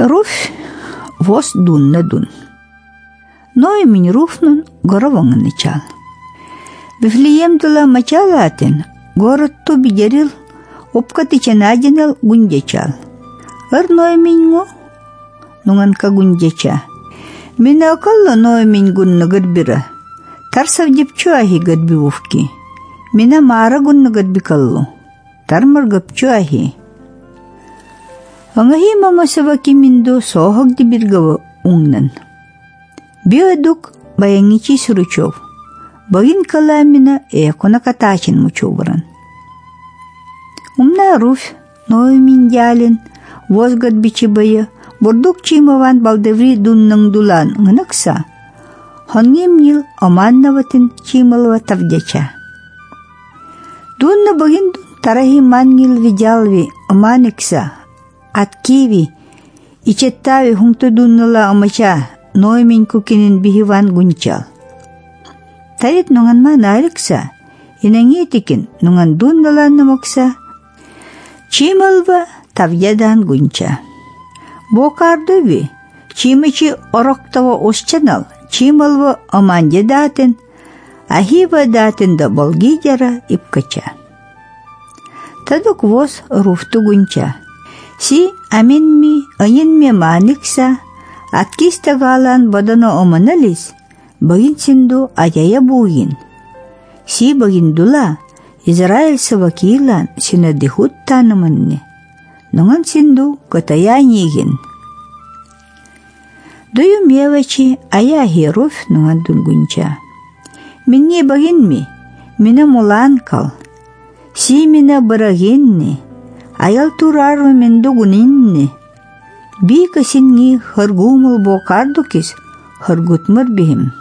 Руфь вос дунна дун. Ноемин руфнун горовоңын чал. Вифлеемдыла мачалатен городту бидерил опкатычанадинал гундечал. Ноемин нуңанка гундеча. Мина около ноемин гунна гырбира. Тарсав депчу ахи гырбивувки. Мина мара гунна гырбикаллу. Тармар гыпчу ахи. Аңахи мамасава киминду соохак дибиргава уңнан. Биодук баяңичи суручов. Багин каламина экона катачин мучувран. Умна Руфь, ноемин дялин, возгад бичибая, бордук чимаван балдеври дуннан дулан ngыныкса, хонгем нил оманнаватын чималва тавдяча. Дунна багин дун тарахи мангил видялви оманикса, Аткиви, ичеттави хунту дуннала амача, ноемин кукинин бихиван гунчал. Тарит нуңан мана аликса, инангетикин нуңан дуннала намокса, чималва тавьядан гунча. Бокардови, чимачи ороктава осчанал, чималва аманде датен, ахива датен да болгидяра ипкача. Тадук воз руфту гунча. Си аминми айынме маникса, аткистагалан бодано оманалис, багин синду аяя бугин. Си багин дула, Израиль савакилан сина дихут танаманне, нуңан синду катая нигин. Дою мевачи аяхи Руфь нуңан дунгунча. Минне багинми, мина мулан кал, си мина барагинни, Аял турару мен дугунинне. Бика синги харгумал бокардукис, харгутмар бихим.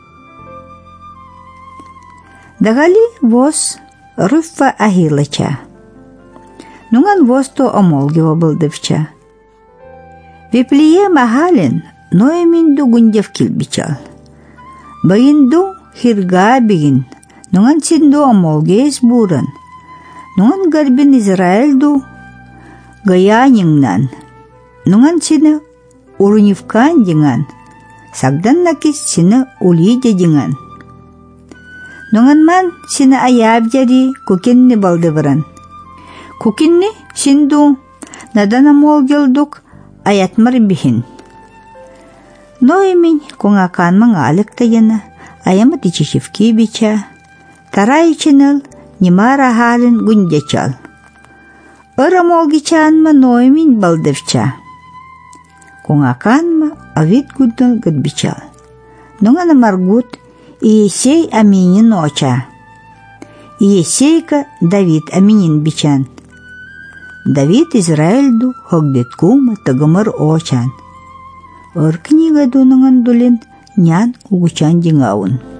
Дагали воз Руффа ахилача. Нуңан возто омолгива былдывча. Виплие махален ноемин дугундев килбичал. Багинду хирга бигин, нуңан синду омолгес буран. Нуңан гарбин Израильду гаянingnan, нуңан сина урунивкан дingан, сагдан накис сина улиде дingан. Нуңан ман сина аябжари кукинни балдывыран. Кукинни синду надана молгелдук аятмар бихин. Ноемин куңаканман алыктаяна, аяма тичишевки бича, тарайчинал Нимара халин гундячал. Ырамолгичанма ноемин балдывча. Куңаканма авид гуддал гадбичал. Нуңана маргут Иесей аминин оча. Иесейка Давид аминин бичан. Давид Израильду хогдеткума тагамар очан. Ор книга дунуңан дулин нян угучан дингаун.